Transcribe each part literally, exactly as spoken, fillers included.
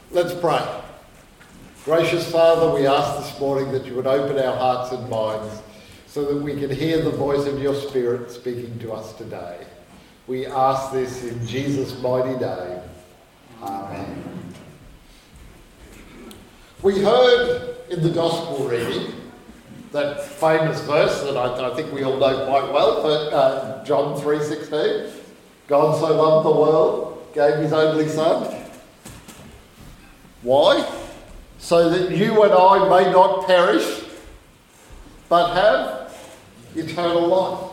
Let's pray. Gracious Father, we ask this morning that you would open our hearts and minds so that we can hear the voice of your Spirit speaking to us today. We ask this in Jesus' mighty name. Amen. We heard in the Gospel reading that famous verse that I, I think we all know quite well, but, uh, John three sixteen. God so loved the world, gave his only Son. Why? So that you and I may not perish, but have eternal life.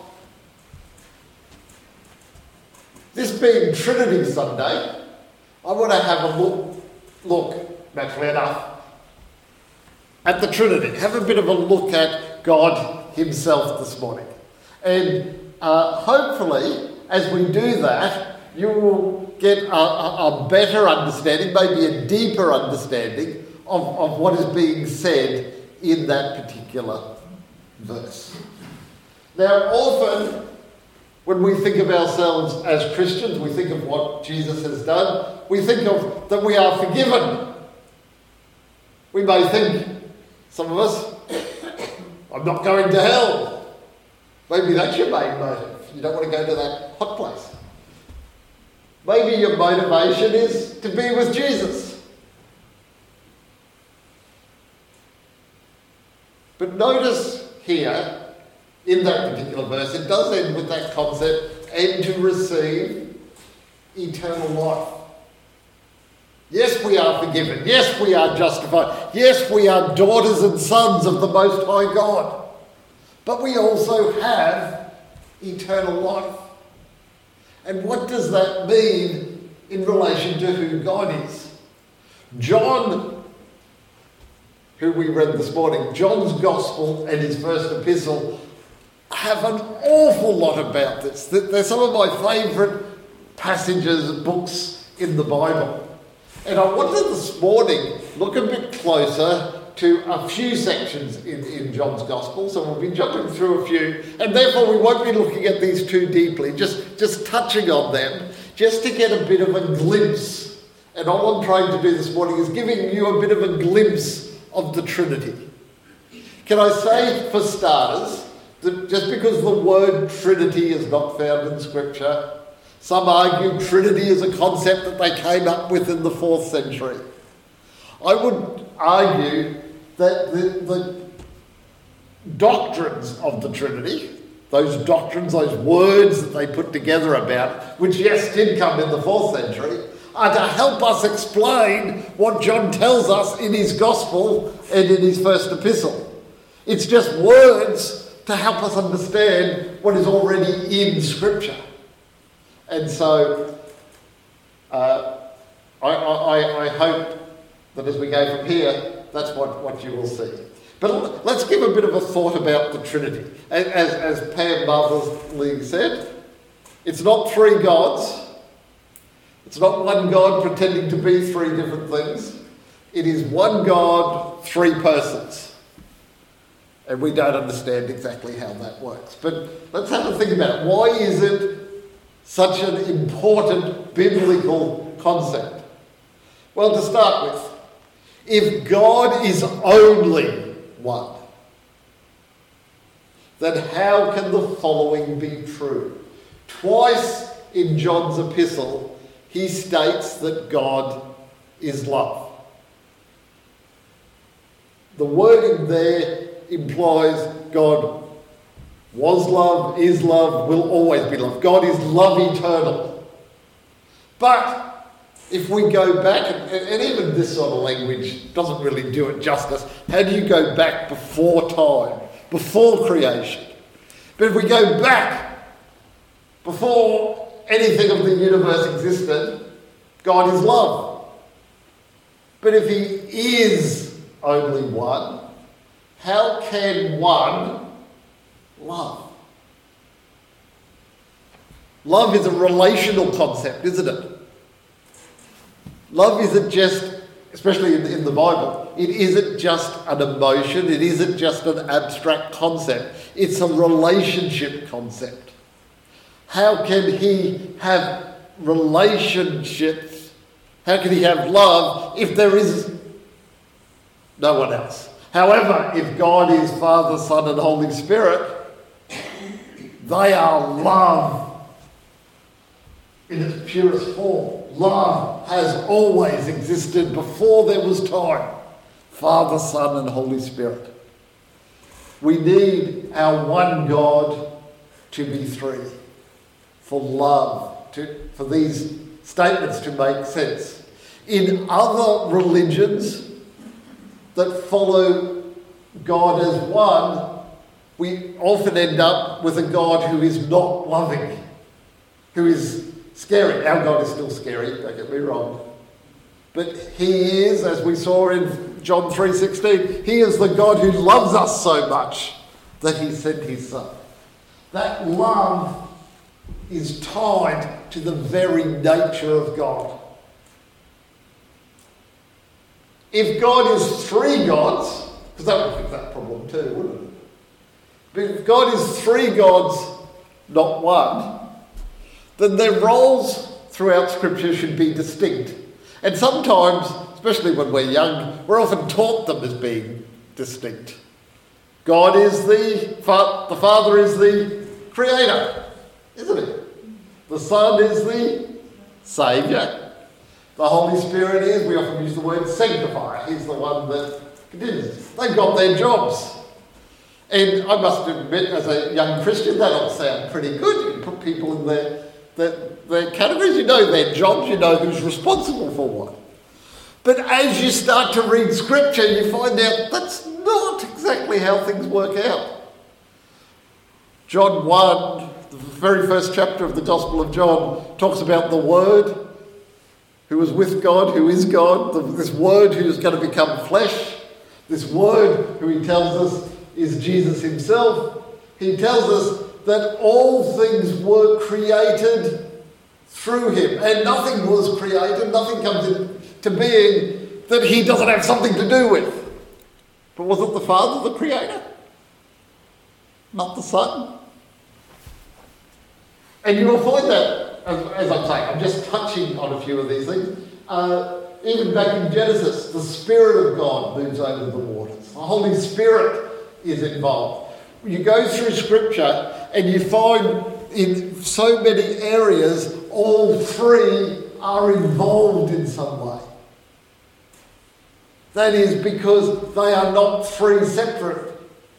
This being Trinity Sunday, I want to have a look, look, naturally enough, at the Trinity. Have a bit of a look at God himself this morning. And uh, hopefully, as we do that, you will get a, a, a better understanding, maybe a deeper understanding of, of what is being said in that particular verse. Now, often, when we think of ourselves as Christians, we think of what Jesus has done, we think of that we are forgiven. We may think, some of us, I'm not going to hell. Maybe that's your main motive. You don't want to go to that hot place. Maybe your motivation is to be with Jesus. But notice here, in that particular verse, it does end with that concept, and to receive eternal life. Yes, we are forgiven. Yes, we are justified. Yes, we are daughters and sons of the Most High God. But we also have eternal life. And what does that mean in relation to who God is? John, who we read this morning, John's Gospel and his first epistle have an awful lot about this. They're some of my favourite passages, books in the Bible. And I wanted this morning look a bit closer to a few sections in, in John's Gospel, so we'll be jumping through a few, and therefore we won't be looking at these too deeply, just, just touching on them, just to get a bit of a glimpse. And all I'm trying to do this morning is giving you a bit of a glimpse of the Trinity. Can I say, for starters, that just because the word Trinity is not found in Scripture, some argue Trinity is a concept that they came up with in the fourth century. I would argue that the, the doctrines of the Trinity, those doctrines, those words that they put together about it, which yes did come in the fourth century, are to help us explain what John tells us in his Gospel and in his first epistle. It's just words to help us understand what is already in Scripture. And so uh, I, I, I hope that as we go from here, that's what, what you will see. But let's give a bit of a thought about the Trinity. As, as Pam marvellously said, it's not three gods. It's not one God pretending to be three different things. It is one God, three persons. And we don't understand exactly how that works. But let's have a think about it. Why is it such an important biblical concept? Well, to start with, if God is only one, then how can the following be true? Twice in John's epistle, he states that God is love. The wording there implies God was love, is love, will always be love. God is love eternal. But if we go back, and, and even this sort of language doesn't really do it justice, how do you go back before time, before creation? But if we go back before anything of the universe existed, God is love. But if he is only one, how can one love? Love is a relational concept, isn't it? Love isn't just, especially in, in the Bible, it isn't just an emotion, it isn't just an abstract concept. It's a relationship concept. How can he have relationships How can he have love if there is no one else? However, if God is Father, Son and Holy Spirit, they are love in its purest form. Love has always existed before there was time. Father, Son and Holy Spirit. We need our one God to be three. For love, to, for these statements to make sense. In other religions that follow God as one, we often end up with a God who is not loving, who is scary. Our God is still scary, don't get me wrong. But he is, as we saw in John three sixteen, he is the God who loves us so much that he sent his Son. That love is tied to the very nature of God. If God is three gods, because that would fix that problem too, wouldn't it? But if God is three gods, not one, then their roles throughout Scripture should be distinct. And sometimes, especially when we're young, we're often taught them as being distinct. God is the, the Father is the Creator, isn't he? The Son is the Saviour. The Holy Spirit is, we often use the word sanctifier. He's the one that continues. They've got their jobs. And I must admit, as a young Christian, that all sound pretty good. You put people in their, their, their categories, you know their jobs, you know who's responsible for what. But as you start to read Scripture, you find out that's not exactly how things work out. John one, the very first chapter of the Gospel of John, talks about the Word, who was with God, who is God, this Word who is going to become flesh, this Word who he tells us is Jesus himself. He tells us that all things were created through him, and nothing was created, nothing comes into being that he doesn't have something to do with. But was it the Father, the Creator? Not the Son? And you will find that, as, as I'm saying, I'm just touching on a few of these things. Uh, even back in Genesis, the Spirit of God moves over the waters. The Holy Spirit is involved. You go through Scripture and you find in so many areas all three are involved in some way. That is because they are not three separate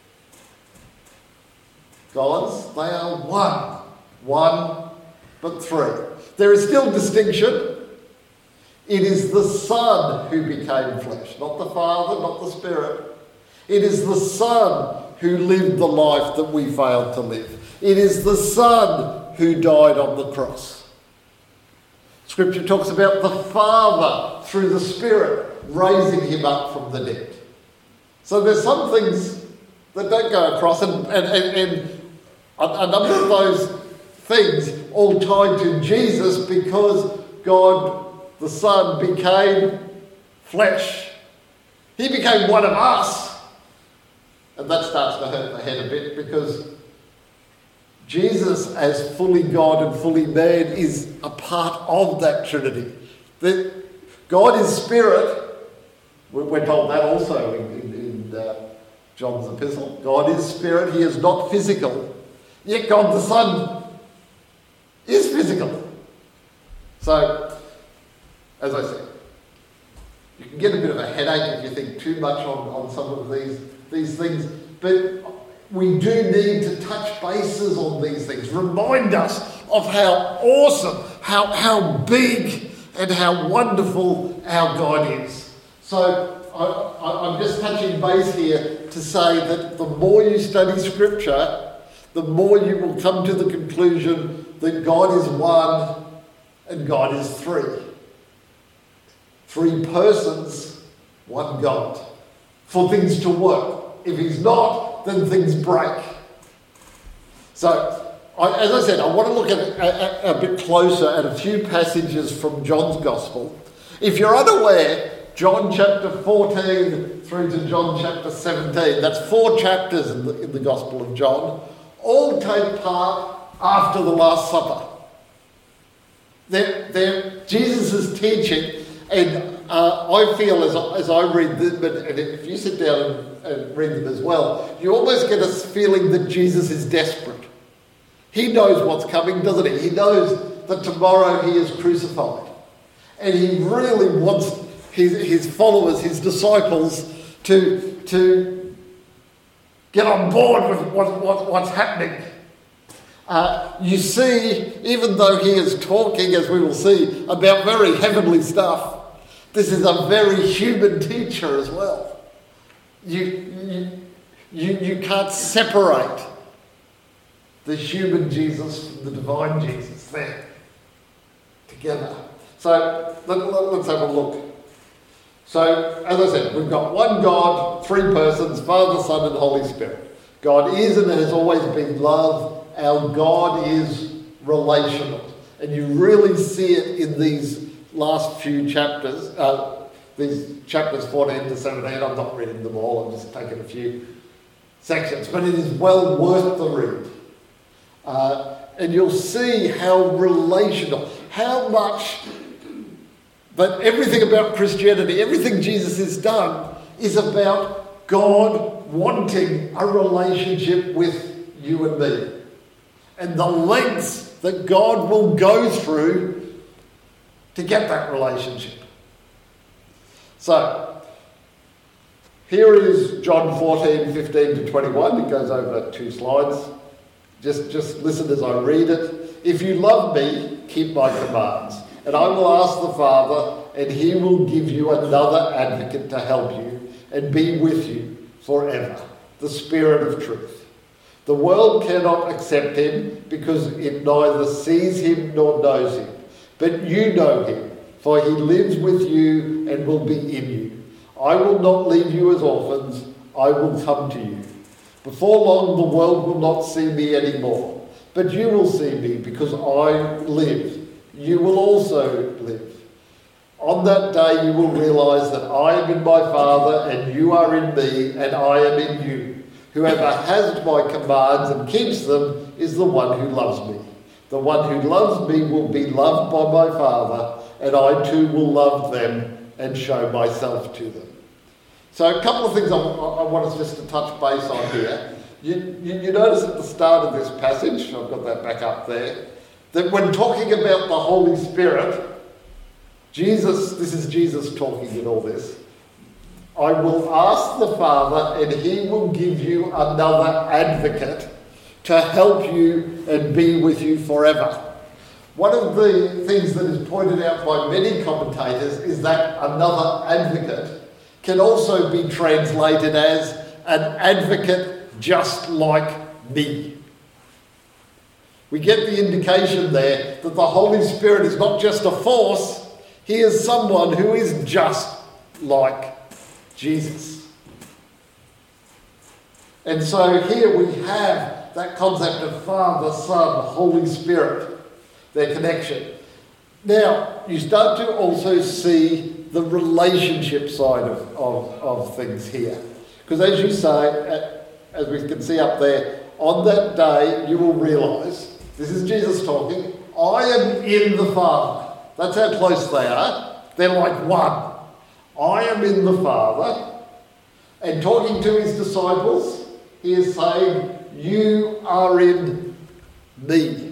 gods, they are one. One, but three. There is still distinction. It is the Son who became flesh, not the Father, not the Spirit. It is the Son who lived the life that we failed to live. It is the Son who died on the cross. Scripture talks about the Father through the Spirit raising him up from the dead. So there's some things that don't go across, and, and, and, and a, a number of those things all tied to Jesus because God the Son became flesh. He became one of us. And that starts to hurt the head a bit because Jesus as fully God and fully man is a part of that Trinity. That God is Spirit. We're told that also in, in, in uh, John's epistle. God is Spirit. He is not physical. Yet God the Son is physical. So, as I said, you can get a bit of a headache if you think too much on, on some of these, these things, but we do need to touch bases on these things. Remind us of how awesome, how, how big and how wonderful our God is. So I, I, I'm just touching base here to say that the more you study Scripture, the more you will come to the conclusion that God is one and God is three. Three persons, one God. For things to work. If he's not, then things break. So, I, as I said, I want to look at a, a, a bit closer at a few passages from John's Gospel. If you're unaware, John chapter fourteen through to John chapter seventeen, that's four chapters in the, in the Gospel of John, all take part after the Last Supper. They're, they're Jesus' teaching, And uh, I feel as I, as I read them, and if you sit down and, and read them as well, you almost get a feeling that Jesus is desperate. He knows what's coming, doesn't he? He knows that tomorrow he is crucified. And he really wants his, his followers, his disciples, to, to get on board with what, what, what's happening. Uh, you see, even though he is talking, as we will see, about very heavenly stuff, this is a very human teacher as well. You, you, you, you can't separate the human Jesus from the divine Jesus there together. So let, let, let's have a look. So, as I said, we've got one God, three persons, Father, Son and Holy Spirit. God is and has always been love. Our God is relational. And you really see it in these last few chapters, uh, these chapters fourteen to seventeen. I'm not reading them all, I'm just taking a few sections. But it is well worth the read. Uh, and you'll see how relational, how much, but everything about Christianity, everything Jesus has done is about God wanting a relationship with you and me. And the lengths that God will go through to get that relationship. So, here is John fourteen, fifteen to twenty-one. It goes over two slides. Just, just listen as I read it. If you love me, keep my commands. And I will ask the Father, and he will give you another advocate to help you and be with you forever, the Spirit of truth. The world cannot accept him because it neither sees him nor knows him. But you know him, for he lives with you and will be in you. I will not leave you as orphans, I will come to you. Before long the world will not see me anymore, but you will see me because I live. You will also live. On that day you will realise that I am in my Father and you are in me and I am in you. Whoever has my commands and keeps them is the one who loves me. The one who loves me will be loved by my Father, and I too will love them and show myself to them. So a couple of things I, I want us just to touch base on here. You, you, you notice at the start of this passage, I've got that back up there, that when talking about the Holy Spirit, Jesus, this is Jesus talking in all this, I will ask the Father and he will give you another advocate to help you and be with you forever. One of the things that is pointed out by many commentators is that another advocate can also be translated as an advocate just like me. We get the indication there that the Holy Spirit is not just a force, he is someone who is just like Jesus. And so here we have that concept of Father, Son, Holy Spirit, their connection. Now, you start to also see the relationship side of, of, of things here. Because as you say, as we can see up there, on that day you will realise, this is Jesus talking, I am in the Father. That's how close they are. They're like one. I am in the Father. And talking to his disciples, he is saying, you are in me.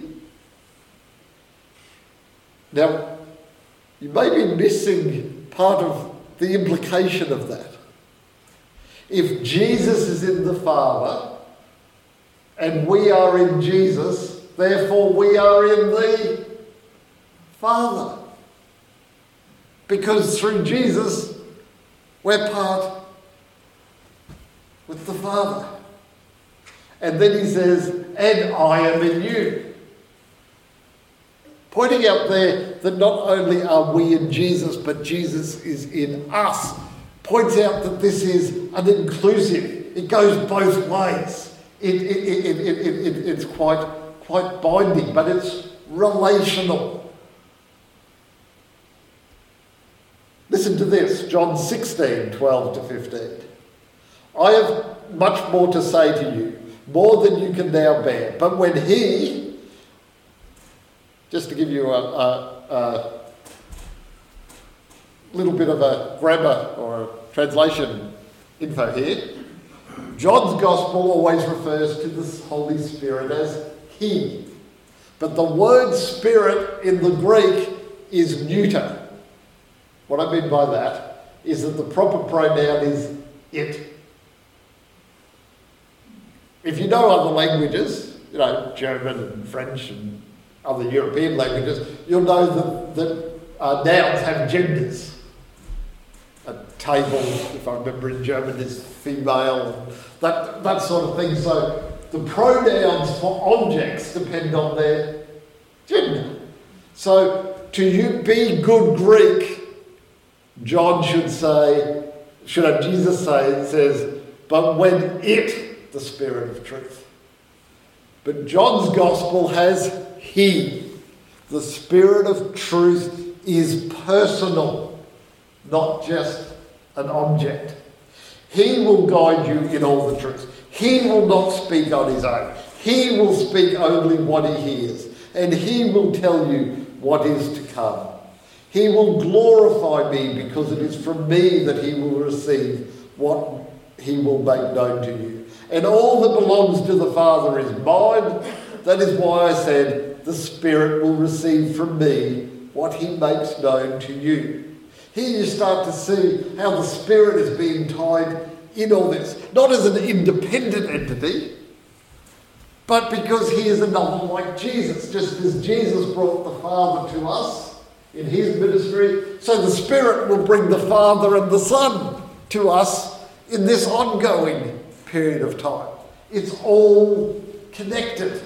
Now, you may be missing part of the implication of that. If Jesus is in the Father, and we are in Jesus, therefore we are in the Father. Because through Jesus, we're part with the Father. And then he says, and I am in you. Pointing out there that not only are we in Jesus, but Jesus is in us, points out that this is an inclusive. It goes both ways. It, it, it, it, it, it, it's quite, quite binding, but it's relational. Listen to this, John sixteen, twelve to fifteen. I have much more to say to you, more than you can now bear. But when he, just to give you a, a, a little bit of a grammar or a translation info here. John's Gospel always refers to the Holy Spirit as He. But the word Spirit in the Greek is neuter. What I mean by that is that the proper pronoun is it. If you know other languages, you know, German and French and other European languages, you'll know that, that uh, nouns have genders. A table, if I remember in German, is female, that, that sort of thing. So the pronouns for objects depend on their gender. So to you be good Greek, John should say, should have Jesus say, it says, but when it, the Spirit of truth. But John's Gospel has He. The Spirit of truth is personal, not just an object. He will guide you in all the truth. He will not speak on his own. He will speak only what he hears, and he will tell you what is to come. He will glorify me because it is from me that he will receive what he will make known to you. And all that belongs to the Father is mine. That is why I said the Spirit will receive from me what he makes known to you. Here you start to see how the Spirit is being tied in all this. Not as an independent entity, but because he is another like Jesus. Just as Jesus brought the Father to us in his ministry, so the Spirit will bring the Father and the Son to us in this ongoing period of time. It's all connected.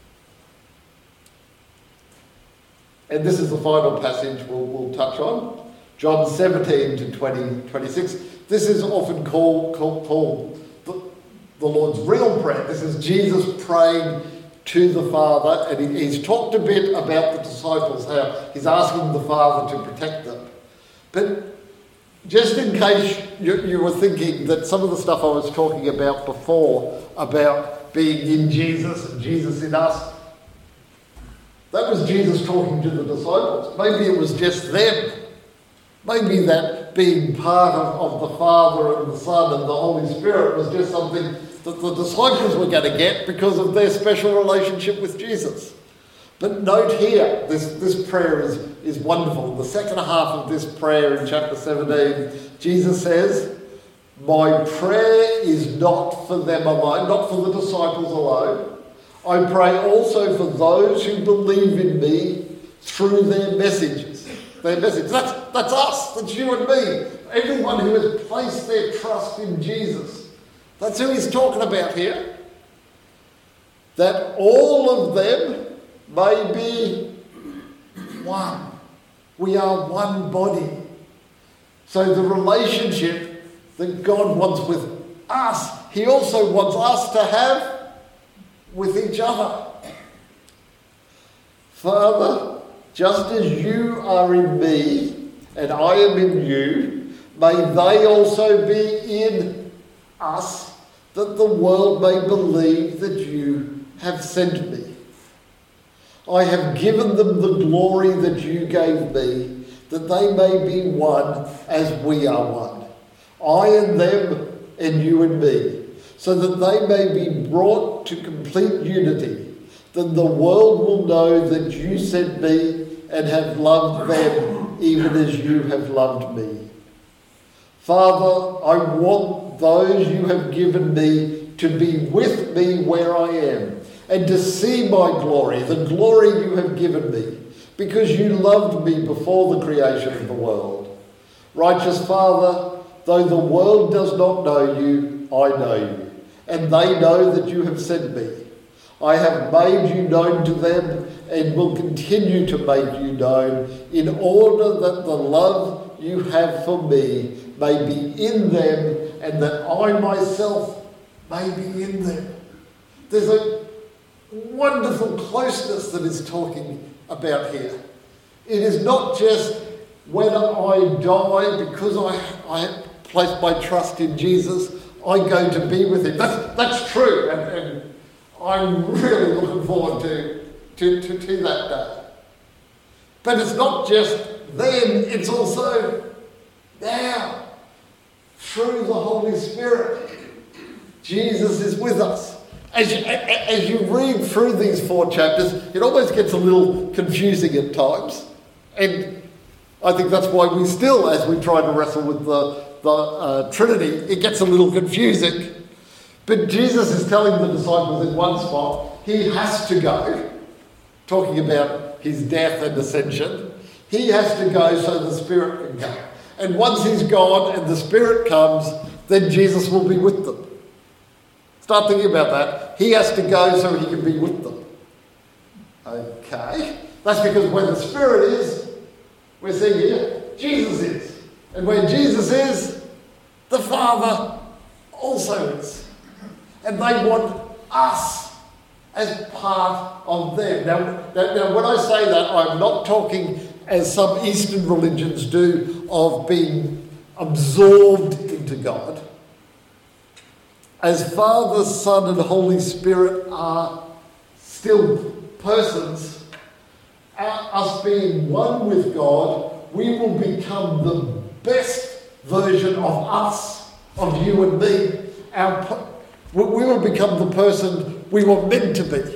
And this is the final passage we'll, we'll touch on. John seventeen to twenty, twenty-six. This is often called, called, called the, the Lord's real prayer. This is Jesus praying to the Father, and he, he's talked a bit about the disciples, how he's asking the Father to protect them. But just in case you, you were thinking that some of the stuff I was talking about before, about being in Jesus and Jesus in us, that was Jesus talking to the disciples. Maybe it was just them. Maybe that being part of, of the Father and the Son and the Holy Spirit was just something that the disciples were going to get because of their special relationship with Jesus. But note here, this, this prayer is, is wonderful. The second half of this prayer in chapter seventeen, Jesus says, my prayer is not for them alone, not for the disciples alone. I pray also for those who believe in me through their messages. Their message. That's, that's us. That's you and me. Everyone who has placed their trust in Jesus. That's who he's talking about here. That all of them may be one. We are one body. So the relationship that God wants with us, he also wants us to have with each other. Father, just as you are in me and I am in you, may they also be in us, that the world may believe that you have sent me. I have given them the glory that you gave me, that they may be one as we are one. I and them and you and me, so that they may be brought to complete unity. Then the world will know that you sent me and have loved them even as you have loved me. Father, I want those you have given me to be with me where I am and to see my glory, the glory you have given me, because you loved me before the creation of the world. Righteous Father, though the world does not know you, I know you, and they know that you have sent me. I have made you known to them and will continue to make you known in order that the love you have for me may be in them and that I myself may be in them. There's a wonderful closeness that is talking about here. It is not just when I die because I, I place my trust in Jesus, I'm going to be with him. That's, that's true. And, and I'm really looking forward to, to, to, to that day. But it's not just then, it's also Now, through the Holy Spirit, Jesus is with us. As you, as you read through these four chapters, it almost gets a little confusing at times. And I think that's why we still, as we try to wrestle with the, the uh, Trinity, it gets a little confusing. But Jesus is telling the disciples in one spot, he has to go, talking about his death and ascension. He has to go so the Spirit can come. And once he's gone and the Spirit comes, then Jesus will be with them. Start thinking about that. He has to go so he can be with them. Okay. That's because where the Spirit is, we're seeing here, Jesus is. And where Jesus is, the Father also is. And they want us as part of them. Now, now, now when I say that, I'm not talking as some Eastern religions do of being absorbed into God. As Father, Son and Holy Spirit are still persons, us being one with God, we will become the best version of us, of you and me. Our, we will become the person we were meant to be.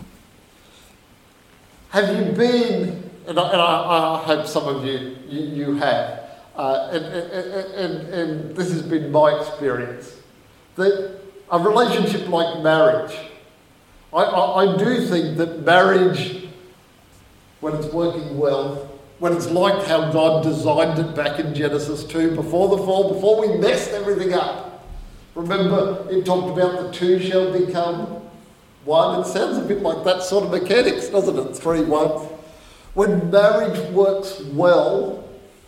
Have you been, and I, and I, I hope some of you, you, you have, uh, and, and, and, and this has been my experience, that a relationship like marriage, I, I, I do think that marriage, when it's working well, when it's like how God designed it back in Genesis two, before the fall, before we messed everything up. Remember, it talked about the two shall become one. It sounds a bit like that sort of mechanics, doesn't it? Three, one. When marriage works well,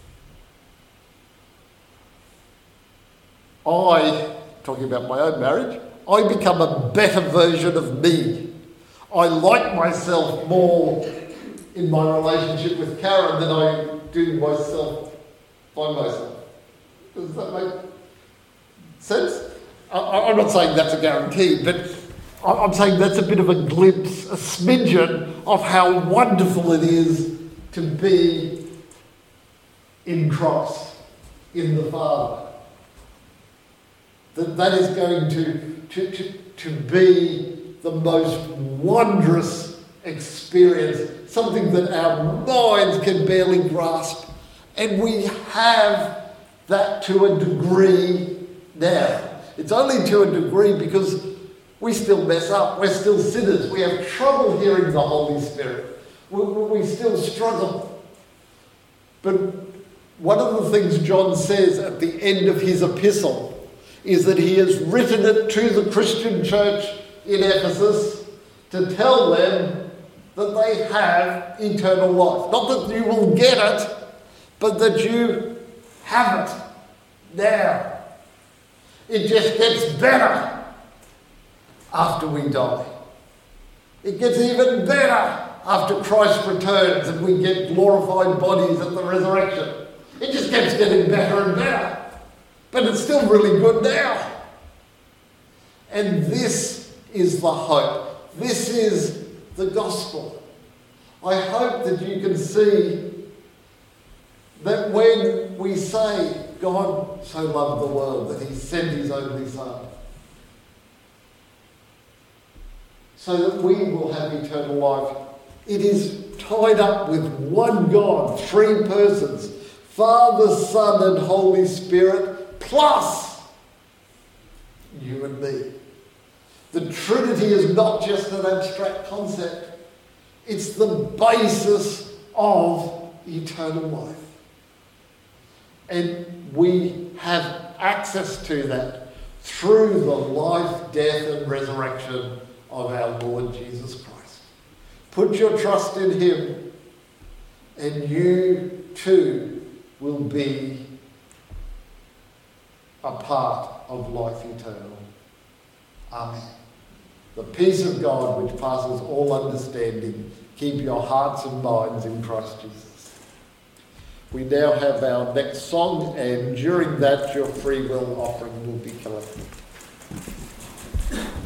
I, talking about my own marriage, I become a better version of me. I like myself more in my relationship with Karen than I do myself by myself. Does that make sense? I, I'm not saying that's a guarantee, but I'm saying that's a bit of a glimpse, a smidgen of how wonderful it is to be in Christ, in the Father. That that is going to, to, to, to be the most wondrous experience, something that our minds can barely grasp. And we have that to a degree now. It's only to a degree because we still mess up. We're still sinners. We have trouble hearing the Holy Spirit. We, we still struggle. But one of the things John says at the end of his epistle is that he has written it to the Christian church in Ephesus to tell them that they have eternal life. Not that you will get it, but that you have it now. It just gets better after we die. It gets even better after Christ returns and we get glorified bodies at the resurrection. It just keeps getting better and better. But it's still really good now. And this is the hope. This is the gospel. I hope that you can see that when we say God so loved the world that he sent his only Son, so that we will have eternal life, it is tied up with one God, three persons, Father, Son and Holy Spirit, plus you and me. The Trinity is not just an abstract concept. It's the basis of eternal life. And we have access to that through the life, death and resurrection of our Lord Jesus Christ. Put your trust in him and you too will be a part of life eternal. Amen. The peace of God which passes all understanding, keep your hearts and minds in Christ Jesus. We now have our next song, and during that your free will offering will be collected.